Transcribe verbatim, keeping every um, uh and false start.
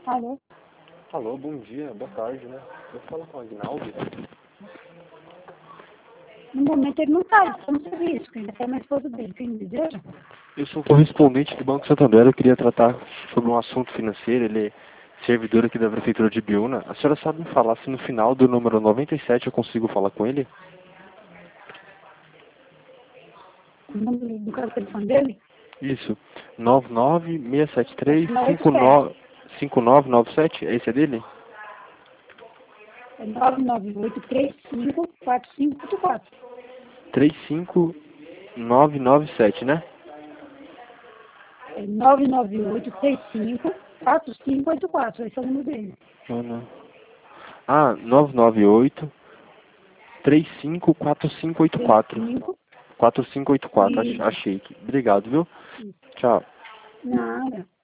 Alô? Alô, bom dia, boa tarde, né? Eu falo com o Aguinaldo. No momento ele não está, ele está no serviço, ainda tem mais esposa dele. Quem me deseja? Eu sou correspondente do Banco Santander, eu queria tratar sobre um assunto financeiro, ele é servidor aqui da Prefeitura de Biúna. A senhora sabe me falar se no final do número noventa e sete eu consigo falar com ele? O número do caso do telefone dele? Isso, nove nove seis sete três É cinco nove cinco nove nove sete, esse é dele? É nove nove oito três cinco quatro cinco oito quatro. três cinco nove nove sete, né? É nove nove oito três cinco quatro cinco oito quatro. Esse é o número dele. Não, não. Ah, nove nove oito três cinco quatro cinco oito quatro. cinco quatro cinco oito quatro, ach- Isso. achei aqui. Obrigado, viu? Isso. Tchau. Nada.